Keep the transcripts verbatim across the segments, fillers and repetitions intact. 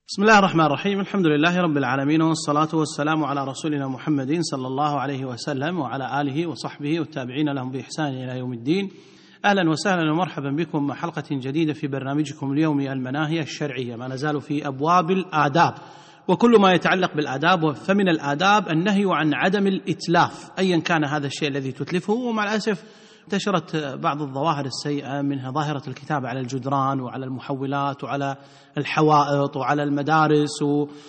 بسم الله الرحمن الرحيم. الحمد لله رب العالمين، والصلاة والسلام على رسولنا محمد صلى الله عليه وسلم وعلى آله وصحبه والتابعين لهم بإحسان إلى يوم الدين. أهلا وسهلا ومرحبا بكم مع حلقة جديدة في برنامجكم اليومي المناهي الشرعية. ما نزال في أبواب الآداب وكل ما يتعلق بالآداب، فمن الآداب النهي عن عدم الإتلاف أيا كان هذا الشيء الذي تتلفه. ومع الأسف انتشرت بعض الظواهر السيئة، منها ظاهرة الكتابة على الجدران وعلى المحولات وعلى الحوائط وعلى المدارس،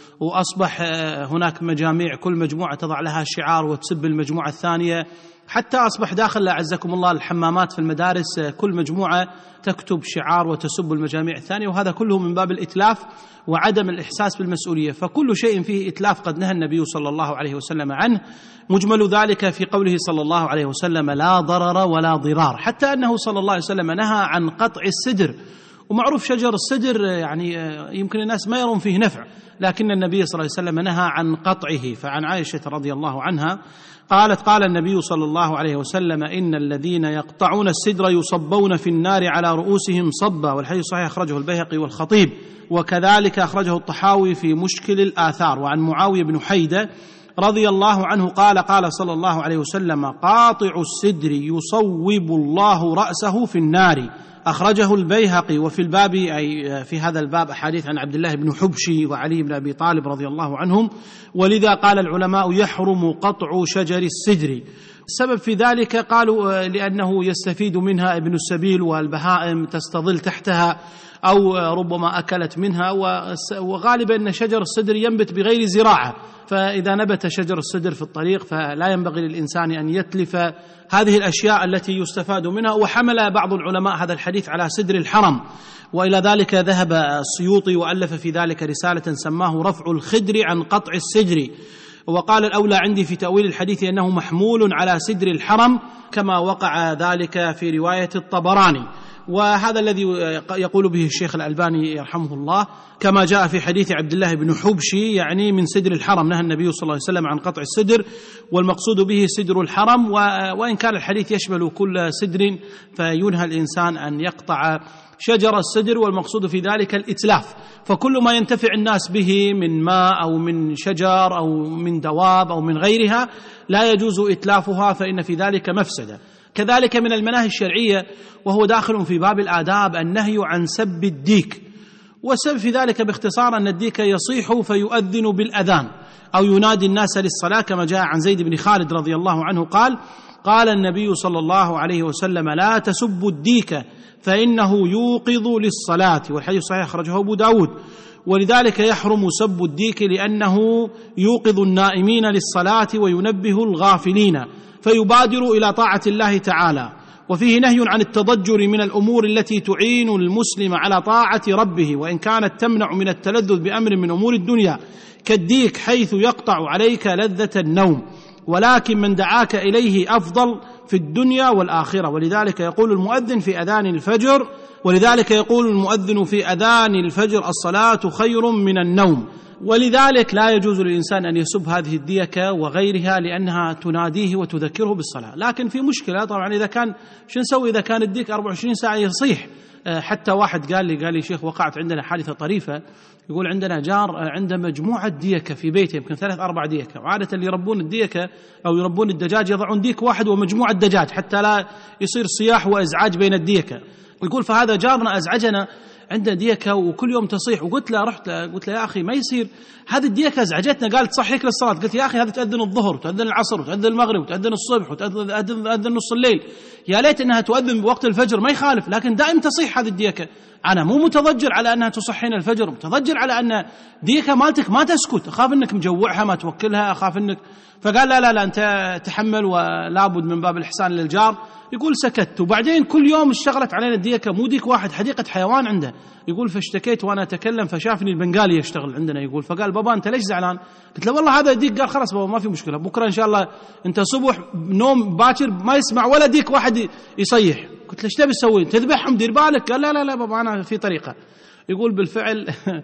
وأصبح هناك مجاميع كل مجموعة تضع لها شعار وتسب المجموعة الثانية، حتى أصبح داخل أعزكم الله الحمامات في المدارس كل مجموعة تكتب شعار وتسب المجاميع الثانية، وهذا كله من باب الإتلاف وعدم الإحساس بالمسؤولية. فكل شيء فيه إتلاف قد نهى النبي صلى الله عليه وسلم عنه، مجمل ذلك في قوله صلى الله عليه وسلم لا ضرر ولا ضرار، حتى أنه صلى الله عليه وسلم نهى عن قطع السدر. ومعروف شجر السدر يعني يمكن الناس ما يرون فيه نفع، لكن النبي صلى الله عليه وسلم نهى عن قطعه. فعن عائشة رضي الله عنها قالت قال النبي صلى الله عليه وسلم إن الذين يقطعون السدر يصبون في النار على رؤوسهم صبا، والحديث صحيح أخرجه البيهقي والخطيب، وكذلك أخرجه الطحاوي في مشكل الآثار. وعن معاوية بن حيدة رضي الله عنه قال قال صلى الله عليه وسلم قاطع السدر يصوب الله رأسه في النار، أخرجه البيهقي. وفي الباب أي في هذا الباب أحاديث عن عبد الله بن حبشي وعلي بن أبي طالب رضي الله عنهم، ولذا قال العلماء يحرم قطع شجر السدر. السبب في ذلك قالوا لأنه يستفيد منها ابن السبيل والبهائم تستظل تحتها أو ربما أكلت منها، وغالبا أن شجر السدر ينبت بغير زراعة، فإذا نبت شجر السدر في الطريق فلا ينبغي للإنسان أن يتلف هذه الأشياء التي يستفاد منها. وحمل بعض العلماء هذا الحديث على سدر الحرم، وإلى ذلك ذهب السيوطي وألف في ذلك رسالة سماه رفع الخدر عن قطع السدر، وقال الأولى عندي في تأويل الحديث أنه محمول على سدر الحرم كما وقع ذلك في رواية الطبراني، وهذا الذي يقول به الشيخ الألباني يرحمه الله كما جاء في حديث عبد الله بن حبشي، يعني من سدر الحرم نهى النبي صلى الله عليه وسلم عن قطع السدر، والمقصود به سدر الحرم. وإن كان الحديث يشمل كل سدر فينهى الإنسان أن يقطع شجر السدر، والمقصود في ذلك الإتلاف. فكل ما ينتفع الناس به من ماء أو من شجر أو من دواب أو من غيرها لا يجوز إتلافها، فإن في ذلك مفسدة. كذلك من المناهي الشرعية وهو داخل في باب الآداب النهي عن سب الديك، والسبب في ذلك باختصار أن الديك يصيح فيؤذن بالأذان أو ينادي الناس للصلاة، كما جاء عن زيد بن خالد رضي الله عنه قال قال النبي صلى الله عليه وسلم لا تسبوا الديك فإنه يوقظ للصلاة، والحديث صحيح أخرجه أبو داود. ولذلك يحرم سب الديك لأنه يوقظ النائمين للصلاة وينبه الغافلين فيبادر إلى طاعة الله تعالى. وفيه نهي عن التضجر من الأمور التي تعين المسلم على طاعة ربه، وإن كانت تمنع من التلذذ بأمر من أمور الدنيا كالديك حيث يقطع عليك لذة النوم، ولكن من دعاك إليه أفضل في الدنيا والآخرة. ولذلك يقول المؤذن في أذان الفجر ولذلك يقول المؤذن في أذان الفجر الصلاة خير من النوم. ولذلك لا يجوز للإنسان أن يسب هذه الديكة وغيرها لأنها تناديه وتذكره بالصلاة. لكن في مشكلة طبعا، إذا كان شو نسوي إذا كان الديك أربعة وعشرين ساعة يصيح؟ حتى واحد قال لي قال لي شيخ وقعت عندنا حادثة طريفة، يقول عندنا جار عنده مجموعة ديكة في بيته، يمكن ثلاث أربع ديكة، وعادة اللي يربون الديكة أو يربون الدجاج يضعون ديك واحد ومجموعة دجاج حتى لا يصير صياح وإزعاج بين الديكة. يقول فهذا جارنا أزعجنا عنده ديكة وكل يوم تصيح. وقلت له رحت له قلت له يا أخي ما يصير، هذه الديكة أزعجتنا، قال تصحيك للصلاة. قلت يا أخي هذه تؤذن الظهر وتؤذن العصر وتؤذن المغرب وتؤذن الصبح وتؤذن نص الليل، يا ليت أنها تؤذن بوقت الفجر ما يخالف، لكن دائم تصيح هذه الديكة. أنا مو متضجر على أنها تصحين الفجر، متضجر على أن ديكة مالتك ما تسكت، أخاف أنك مجوعها ما توكلها، أخاف أنك. فقال لا لا لا أنت تحمل ولابد من باب الإحسان للجار. يقول سكت، وبعدين كل يوم اشتغلت علينا الديكة، مو ديك واحد، حديقة حيوان عنده. يقول فاشتكيت وأنا أتكلم فشافني البنغالي يشتغل عندنا. يقول فقال بابا أنت ليش زعلان؟ قلت له والله هذا ديك. قال خلاص بابا ما في مشكلة، بكرة إن شاء الله أنت صبح نوم باكر ما يسمع ولا ديك واحد يصيح. قلت له ايش تبي تسوي؟ تذبحهم دير بالك؟ قال لا لا لا بابا أنا في طريقة. يقول بالفعل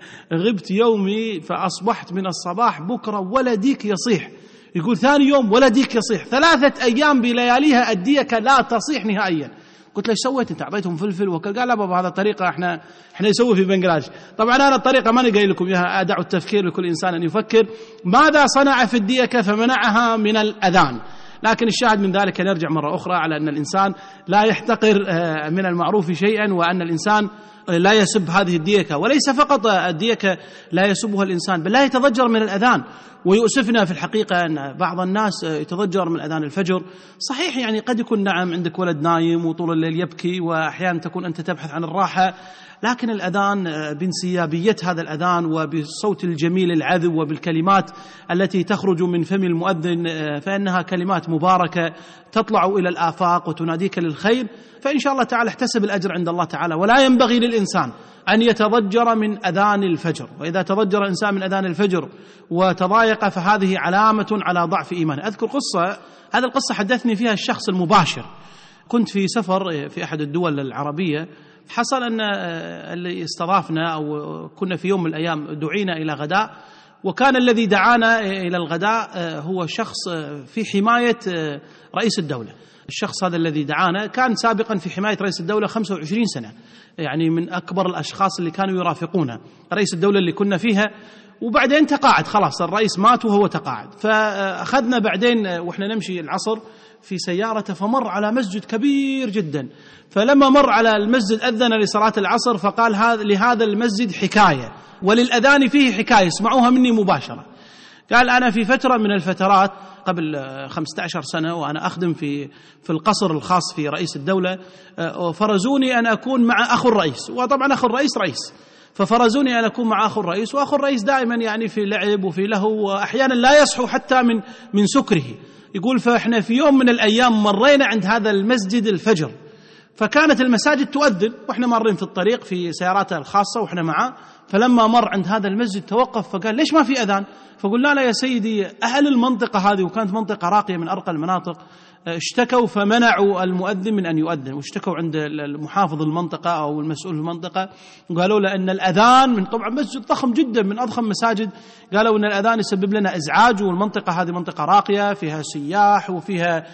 غبت يومي فأصبحت من الصباح بكرة ولا ديك يصيح. يقول ثاني يوم ولا ديك يصيح، ثلاثة أيام بلياليها الديكة لا تصيح نهائيا. قلت له ايش سويت انت؟ اعطيتهم فلفل وكل؟ قال لا بابا هذا طريقه احنا احنا نسوي في بنغلاديش. طبعا انا الطريقه ماني قايل لكم اياها، ادع التفكير لكل انسان ان يفكر ماذا صنع في الديكه فمنعها من الاذان. لكن الشاهد من ذلك نرجع مرة أخرى على أن الإنسان لا يحتقر من المعروف شيئا، وأن الإنسان لا يسب هذه الديكة. وليس فقط الديكة لا يسبها الإنسان، بل لا يتضجر من الأذان. ويؤسفنا في الحقيقة أن بعض الناس يتضجر من أذان الفجر. صحيح يعني قد يكون نعم عندك ولد نايم وطول الليل يبكي، وأحيانا تكون أنت تبحث عن الراحة، لكن الأذان بانسيابية هذا الأذان وبالصوت الجميل العذب وبالكلمات التي تخرج من فم المؤذن، فإنها كلمات مباركة تطلع إلى الآفاق وتناديك للخير. فإن شاء الله تعالى احتسب الأجر عند الله تعالى. ولا ينبغي للإنسان أن يتضجر من أذان الفجر، وإذا تضجر الإنسان من أذان الفجر وتضايق فهذه علامة على ضعف إيمانه. أذكر قصة، هذه القصة حدثني فيها الشخص المباشر. كنت في سفر في أحد الدول العربية، حصل أن اللي استضافنا أو كنا في يوم من الأيام دعينا إلى غداء، وكان الذي دعانا إلى الغداء هو شخص في حماية رئيس الدولة. الشخص هذا الذي دعانا كان سابقا في حماية رئيس الدولة خمسة وعشرين سنة، يعني من أكبر الأشخاص اللي كانوا يرافقونه رئيس الدولة اللي كنا فيها. وبعدين تقاعد، خلاص الرئيس مات وهو تقاعد. فأخذنا بعدين وإحنا نمشي العصر في سيارة، فمر على مسجد كبير جدا. فلما مر على المسجد أذن لصلاة العصر، فقال هذا لهذا المسجد حكاية وللأذان فيه حكاية، اسمعوها مني مباشرة. قال أنا في فترة من الفترات قبل خمسة عشر سنة وأنا أخدم في في القصر الخاص في رئيس الدولة، فرزوني أن أكون مع أخو الرئيس، وطبعا أخو الرئيس رئيس، ففرزوني أن أكون مع أخو الرئيس. وأخو الرئيس دائما يعني في لعب وفي لهو، وأحيانا لا يصحو حتى من من سكره. يقول فإحنا في يوم من الأيام مرينا عند هذا المسجد الفجر، فكانت المساجد تؤذن وإحنا مارين في الطريق في سياراته الخاصة وإحنا معه. فلما مر عند هذا المسجد توقف فقال ليش ما في أذان؟ فقلنا له يا سيدي أهل المنطقة هذه، وكانت منطقة راقية من أرقى المناطق، اشتكوا فمنعوا المؤذن من أن يؤذن، واشتكوا عند المحافظ المنطقة أو المسؤول المنطقة، وقالوا له أن الأذان من، طبعا مسجد ضخم جدا من أضخم مساجد، قالوا أن الأذان يسبب لنا إزعاج، والمنطقة هذه منطقة راقية فيها سياح وفيها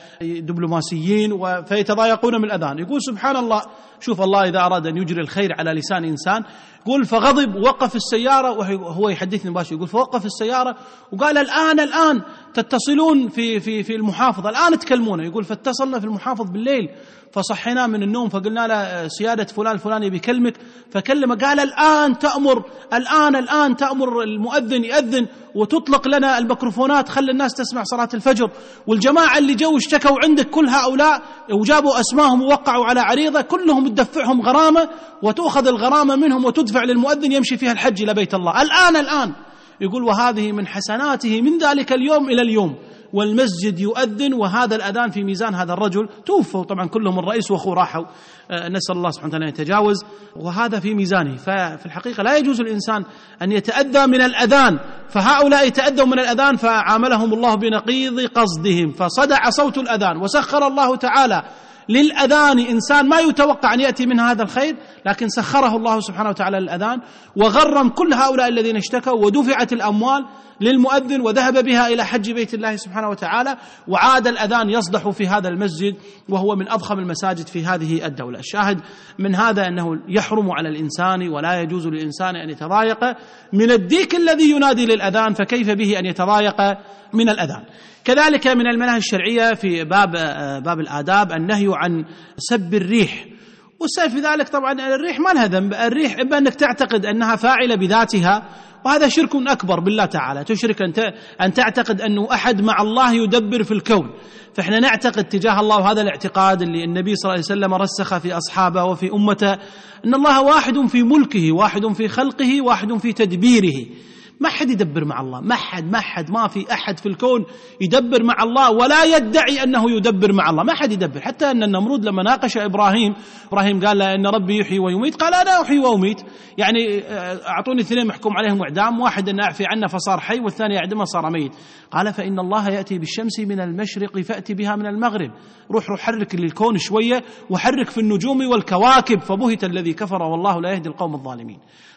دبلوماسيين فيتضايقون من الأذان. يقول سبحان الله، شوف الله إذا أراد أن يجري الخير على لسان إنسان. يقول فغضب ووقف السيارة، وهو يحدثني مباشر، يقول فوقف السيارة وقال الآن الآن تتصلون في في في المحافظة، الآن تكلمونه. يقول فاتصلنا في المحافظ بالليل، فصحيناه من النوم، فقلنا له سيادة فلان الفلاني بيكلمك، فكلمه قال الآن تأمر الآن الآن تأمر المؤذن يأذن وتطلق لنا الميكروفونات، خلي الناس تسمع صلاة الفجر. والجماعة اللي جو اشتكوا عندك كل هؤلاء وجابوا أسماهم ووقعوا على عريضة، كلهم تدفعهم غرامة وتأخذ الغرامة منهم وتدفع للمؤذن يمشي فيها الحج إلى بيت الله الآن الآن. يقول وهذه من حسناته من ذلك اليوم إلى اليوم، والمسجد يؤذن، وهذا الأذان في ميزان هذا الرجل. توفوا طبعا كلهم، الرئيس وأخوه راحوا، نسأل الله سبحانه وتعالى أن يتجاوز، وهذا في ميزانه. ففي الحقيقة لا يجوز الإنسان أن يتأذى من الأذان، فهؤلاء يتأذوا من الأذان فعاملهم الله بنقيض قصدهم، فصدع صوت الأذان. وسخر الله تعالى للأذان إنسان ما يتوقع أن يأتي من هذا الخير، لكن سخره الله سبحانه وتعالى للأذان، وغرم كل هؤلاء الذين اشتكوا، ودفعت الأموال للمؤذن وذهب بها إلى حج بيت الله سبحانه وتعالى، وعاد الأذان يصدح في هذا المسجد وهو من أضخم المساجد في هذه الدولة. الشاهد من هذا أنه يحرم على الإنسان ولا يجوز للإنسان أن يتضايق من الديك الذي ينادي للأذان، فكيف به أن يتضايق من الأذان. كذلك من المناهج الشرعية في باب باب الآداب النهي عن سب الريح، والسبب في ذلك طبعا الريح ما لها ذنب. الريح إما أنك تعتقد أنها فاعلة بذاتها، وهذا شرك أكبر بالله تعالى، تشرك أن أن تعتقد أنه أحد مع الله يدبر في الكون. فإحنا نعتقد تجاه الله، وهذا الاعتقاد اللي النبي صلى الله عليه وسلم رسخ في أصحابه وفي أمته، أن الله واحد في ملكه، واحد في خلقه، واحد في تدبيره. ما حد يدبر مع الله، ما حد ما حد ما في أحد في الكون يدبر مع الله ولا يدعي أنه يدبر مع الله، ما حد يدبر. حتى أن النمرود لما ناقش إبراهيم، إبراهيم قال له إن ربي يحيي ويميت، قال أنا أحيي وأميت، يعني أعطوني اثنين محكوم عليهم إعدام، واحد أن أعفي عنه فصار حي، والثاني أعدمه صار ميت. قال فإن الله يأتي بالشمس من المشرق فأتي بها من المغرب، روح روح حرك للكون شوية وحرك في النجوم والكواكب، فبهت الذي كفر والله لا يهدي القوم الظالمين.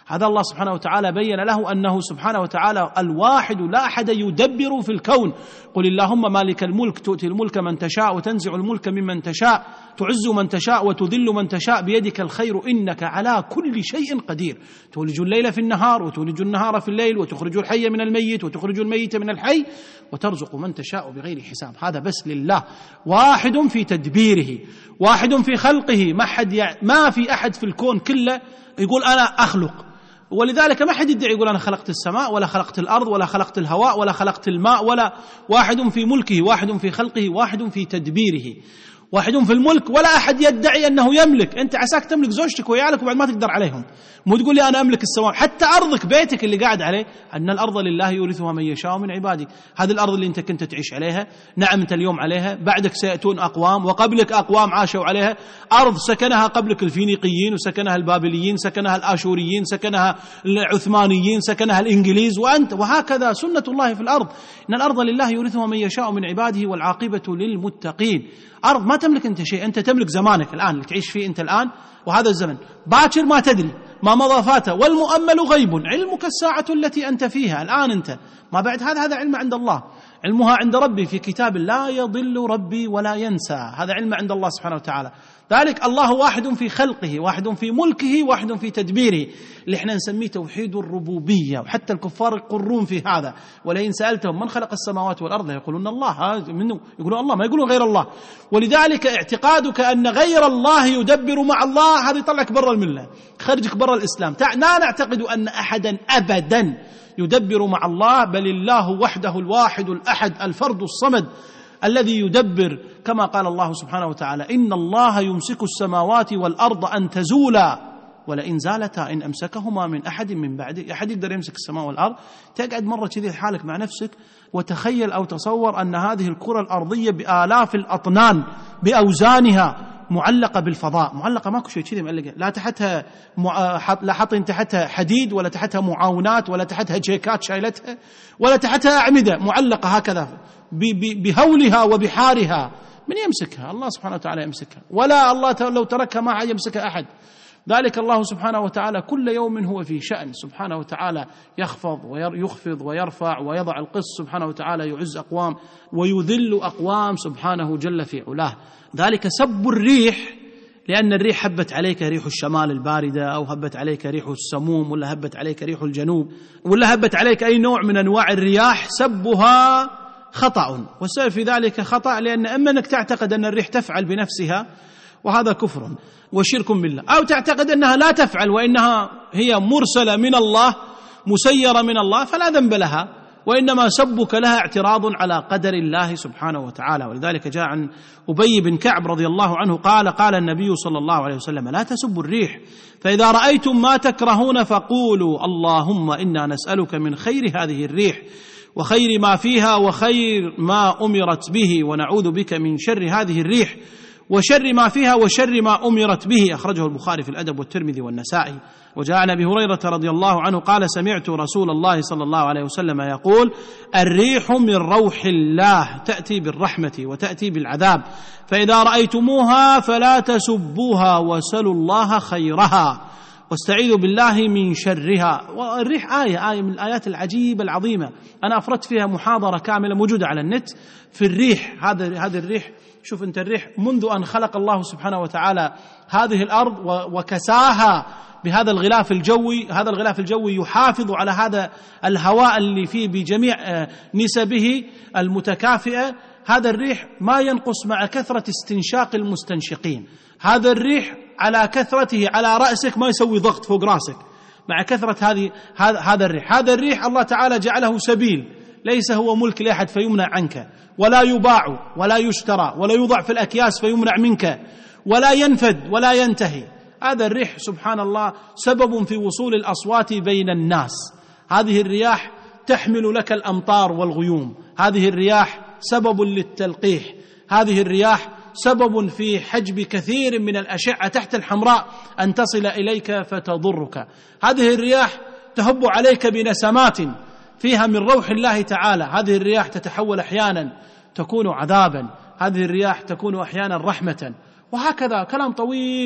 هذا الله سبحانه وتعالى بين له أنه سبحانه وتعالى الواحد لا أحد يدبر في الكون. قل اللهم مالك الملك تؤتي الملك من تشاء وتنزع الملك ممن تشاء تعز من تشاء وتذل من تشاء بيدك الخير إنك على كل شيء قدير تولج الليل في النهار وتولج النهار في الليل وتخرج الحي من الميت وتخرج الميت من الحي وترزق من تشاء بغير حساب. هذا بس لله، واحد في تدبيره، واحد في خلقه. ما حد يع... ما في أحد في الكون كله يقول أنا أخلق، ولذلك ما حد يدعي يقول أنا خلقت السماء ولا خلقت الأرض ولا خلقت الهواء ولا خلقت الماء، ولا واحد في ملكه، واحد في خلقه، واحد في تدبيره، واحد في الملك. ولا أحد يدعي أنه يملك. أنت عساك تملك زوجتك وعيالك وبعد ما تقدر عليهم، مو تقول لي أنا أملك السماء. حتى أرضك بيتك اللي قاعد عليه، أن الأرض لله يورثها من يشاء من عباده. هذه الأرض اللي أنت كنت تعيش عليها، نعم أنت اليوم عليها، بعدك سيأتون أقوام وقبلك أقوام عاشوا عليها. أرض سكنها قبلك الفينيقيين وسكنها البابليين، سكنها الآشوريين، سكنها العثمانيين، سكنها الإنجليز، وأنت. وهكذا سنة الله في الأرض، إن الأرض لله يورثها من يشاء من عباده والعاقبة للمتقين. أرض ما تملك أنت شيء، أنت تملك زمانك الآن اللي تعيش فيه أنت الآن، وهذا الزمن باكر ما تدري ما مضى فاته، والمؤمل غيب علمك الساعة التي أنت فيها الآن. أنت ما بعد هذا هذا علم عند الله، علمها عند ربي في كتاب لا يضل ربي ولا ينسى. هذا علم عند الله سبحانه وتعالى. ذلك الله واحد في خلقه، واحد في ملكه، واحد في تدبيره، اللي احنا نسميه توحيد الربوبية. وحتى الكفار يقرون في هذا، ولئن سألتهم من خلق السماوات والأرض يقولون الله، منه يقولون الله، ما يقولون غير الله. ولذلك اعتقادك أن غير الله يدبر مع الله هذا يطلعك برا الملة، خرجك برا الإسلام. لا نعتقد أن أحدا أبدا يدبر مع الله، بل الله وحده الواحد الأحد الفرد الصمد الذي يدبر، كما قال الله سبحانه وتعالى إن الله يمسك السماوات والأرض أن تزولا ولئن زالتا إن أمسكهما من أحد من بعده. أحد يقدر يمسك السماء والأرض؟ تقعد مرة كذي حالك مع نفسك وتخيل أو تصور أن هذه الكرة الأرضية بآلاف الأطنان بأوزانها معلقة بالفضاء، معلقة ماكو شيء كذي معلقة، لا تحتها مع... لا حاطين تحتها حديد ولا تحتها معاونات ولا تحتها جيكات شايلتها ولا تحتها أعمدة، معلقة هكذا ب... ب... بهولها وبحارها. من يمسكها؟ الله سبحانه وتعالى يمسكها، ولا الله لو تركها ما يمسكها أحد. ذلك الله سبحانه وتعالى كل يوم هو في شأن سبحانه وتعالى، يخفض ويخفض ويرفع ويضع القسط سبحانه وتعالى، يعز أقوام ويذل أقوام سبحانه جل في علاه. ذلك سب الريح، لأن الريح هبت عليك ريح الشمال الباردة، أو هبت عليك ريح السموم، ولا هبت عليك ريح الجنوب، ولا هبت عليك أي نوع من أنواع الرياح، سبها خطأ. والسبب في ذلك خطأ، لأن إما أنك تعتقد أن الريح تفعل بنفسها وهذا كفر وشرك بالله، أو تعتقد أنها لا تفعل وإنها هي مرسلة من الله مسيرة من الله فلا ذنب لها، وإنما سبك لها اعتراض على قدر الله سبحانه وتعالى. ولذلك جاء عن أبي بن كعب رضي الله عنه قال قال النبي صلى الله عليه وسلم لا تسبوا الريح، فإذا رأيتم ما تكرهون فقولوا اللهم إنا نسألك من خير هذه الريح وخير ما فيها وخير ما أمرت به، ونعوذ بك من شر هذه الريح وشر ما فيها وشر ما أمرت به. أخرجه البخاري في الأدب والترمذي والنسائي. وجاء عن أبي هريرة رضي الله عنه قال سمعت رسول الله صلى الله عليه وسلم يقول الريح من روح الله تأتي بالرحمة وتأتي بالعذاب، فإذا رأيتموها فلا تسبوها وسلوا الله خيرها واستعيذوا بالله من شرها. والريح آية آية من الآيات العجيبة العظيمة، أنا أفردت فيها محاضرة كاملة موجودة على النت في الريح. هذا هذا الريح، شوف أنت الريح منذ أن خلق الله سبحانه وتعالى هذه الأرض وكساها بهذا الغلاف الجوي، هذا الغلاف الجوي يحافظ على هذا الهواء اللي فيه بجميع نسبه المتكافئة. هذا الريح ما ينقص مع كثرة استنشاق المستنشقين، هذا الريح على كثرته على رأسك ما يسوي ضغط فوق رأسك مع كثرة هذه هذا الريح. هذا الريح الله تعالى جعله سبيل، ليس هو ملك لأحد فيمنع عنك، ولا يباع ولا يشترى ولا يوضع في الأكياس فيمنع منك، ولا ينفد ولا ينتهي. هذا الريح سبحان الله سبب في وصول الأصوات بين الناس. هذه الرياح تحمل لك الأمطار والغيوم، هذه الرياح سبب للتلقيح، هذه الرياح سبب في حجب كثير من الأشعة تحت الحمراء أن تصل إليك فتضرك. هذه الرياح تهب عليك بنسمات فيها من روح الله تعالى. هذه الرياح تتحول أحيانا تكون عذابا، هذه الرياح تكون أحيانا رحمة، وهكذا كلام طويل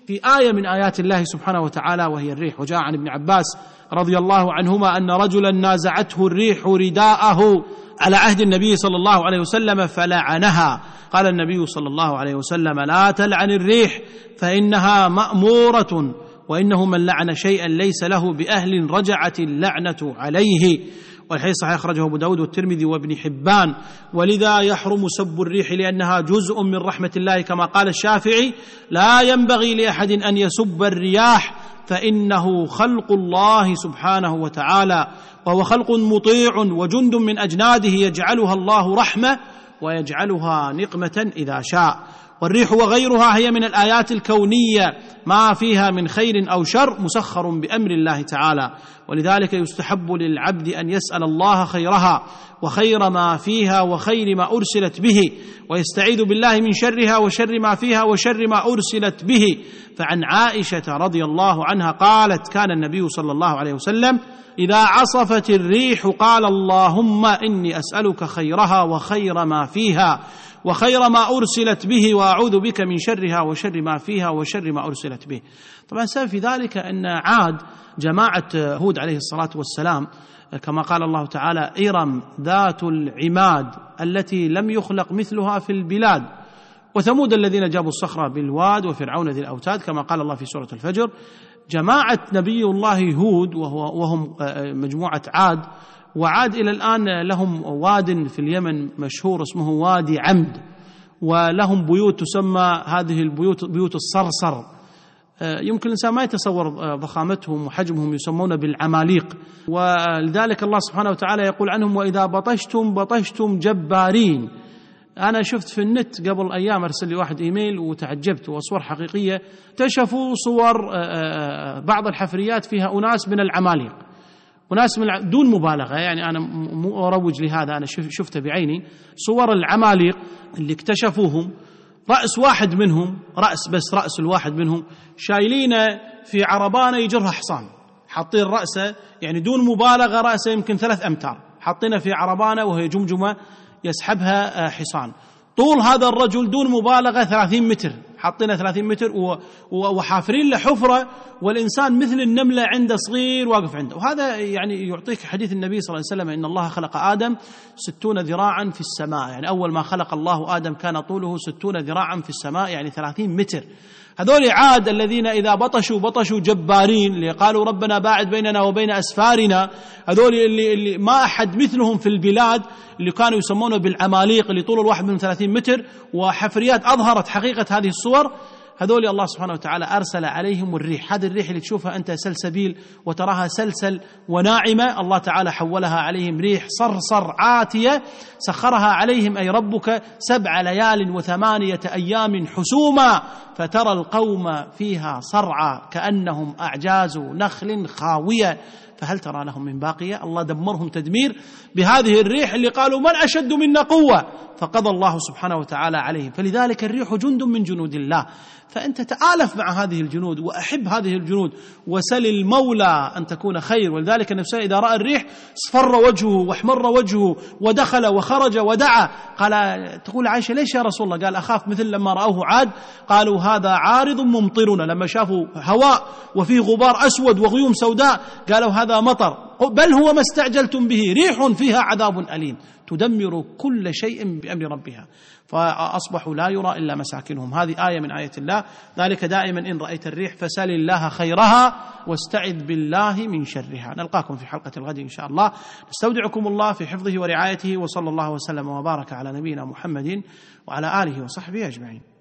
في آية من آيات الله سبحانه وتعالى وهي الريح. وجاء عن ابن عباس رضي الله عنهما أن رجلا نازعته الريح رداءه على عهد النبي صلى الله عليه وسلم فلعنها. قال النبي صلى الله عليه وسلم: لا تلعن الريح فإنها مأمورة، وإنه من لعن شيئا ليس له بأهل رجعت اللعنة عليه. والحديث صحيح أخرجه أبو داود والترمذي وابن حبان. ولذا يحرم سب الريح لأنها جزء من رحمة الله، كما قال الشافعي: لا ينبغي لأحد أن يسب الرياح فإنه خلق الله سبحانه وتعالى، وهو خلق مطيع وجند من أجناده يجعلها الله رحمة ويجعلها نقمة إذا شاء. والريح وغيرها هي من الآيات الكونية ما فيها من خير أو شر مسخر بأمر الله تعالى، ولذلك يستحب للعبد أن يسأل الله خيرها وخير ما فيها وخير ما أرسلت به، ويستعيذ بالله من شرها وشر ما فيها وشر ما أرسلت به. فعن عائشة رضي الله عنها قالت: كان النبي صلى الله عليه وسلم إذا عصفت الريح قال: اللهم إني أسألك خيرها وخير ما فيها وخير ما أرسلت به، وأعوذ بك من شرها وشر ما فيها وشر ما أرسلت به. طبعا سبب في ذلك أن عاد جماعة هود عليه الصلاة والسلام كما قال الله تعالى: إرم ذات العماد التي لم يخلق مثلها في البلاد، وثمود الذين جابوا الصخرة بالواد، وفرعون ذي الأوتاد كما قال الله في سورة الفجر. جماعة نبي الله هود وهو وهم مجموعة عاد، وعاد إلى الآن لهم واد في اليمن مشهور اسمه وادي عمد، ولهم بيوت تسمى هذه البيوت بيوت الصرصر. يمكن الإنسان ما يتصور ضخامتهم وحجمهم، يسمون بالعماليق. ولذلك الله سبحانه وتعالى يقول عنهم: وإذا بطشتم بطشتم جبارين. أنا شفت في النت قبل أيام، أرسل لي واحد إيميل وتعجبت، وصور حقيقية اكتشفوا صور بعض الحفريات فيها أناس من العماليق، وناس من دون مبالغة، يعني أنا مو أروج لهذا، أنا شفته بعيني. صور العماليق اللي اكتشفوهم، رأس واحد منهم، رأس بس رأس الواحد منهم شايلينه في عربانة يجرها حصان، حاطين رأسه يعني دون مبالغة رأسه يمكن ثلاث أمتار، حاطينه في عربانة وهي جمجمة يسحبها حصان. طول هذا الرجل دون مبالغة ثلاثين متر، حاطينه ثلاثين متر وحافرين له حفرة، والإنسان مثل النملة عنده صغير واقف عنده. وهذا يعني يعطيك حديث النبي صلى الله عليه وسلم: إن الله خلق آدم ستون ذراعا في السماء، يعني أول ما خلق الله آدم كان طوله ستون ذراعا في السماء، يعني ثلاثين متر. هذول عاد الذين إذا بطشوا بطشوا جبارين، اللي قالوا ربنا باعد بيننا وبين أسفارنا، هذول اللي, اللي ما أحد مثلهم في البلاد، اللي كانوا يسمونه بالعماليق، اللي طول الواحد من ثلاثين متر، وحفريات أظهرت حقيقة هذه الصور. هذول الله سبحانه وتعالى أرسل عليهم الريح. هذه الريح اللي تشوفها أنت سلسبيل وتراها سلسل وناعمة، الله تعالى حولها عليهم ريح صرصر عاتية، سخرها عليهم أي ربك سبع ليال وثمانية أيام حسوما، فترى القوم فيها صرعى كأنهم أعجاز نخل خاوية، فهل ترى لهم من باقية. الله دمرهم تدمير بهذه الريح اللي قالوا: من أشد منا قوة، فقضى الله سبحانه وتعالى عليهم. فلذلك الريح جند من جنود الله، فأنت تآلف مع هذه الجنود وأحب هذه الجنود، وسل المولى أن تكون خير. ولذلك النبي صلى الله عليه وسلم إذا رأى الريح اصفر وجهه واحمر وجهه ودخل وخرج ودعا. قال تقول عائشة: ليش يا رسول الله؟ قال: أخاف مثل لما رأوه عاد قالوا هذا عارض ممطرنا، لما شافوا هواء وفيه غبار أسود وغيوم سوداء قالوا هذا مطر، بل هو ما استعجلتم به، ريح فيها عذاب أليم تدمر كل شيء بأمر ربها، فأصبحوا لا يرى إلا مساكنهم. هذه آية من آيات الله. ذلك دائما إن رأيت الريح فسل الله خيرها واستعذ بالله من شرها. نلقاكم في حلقة الغد إن شاء الله. نستودعكم الله في حفظه ورعايته، وصلى الله وسلم وبارك على نبينا محمد وعلى آله وصحبه أجمعين.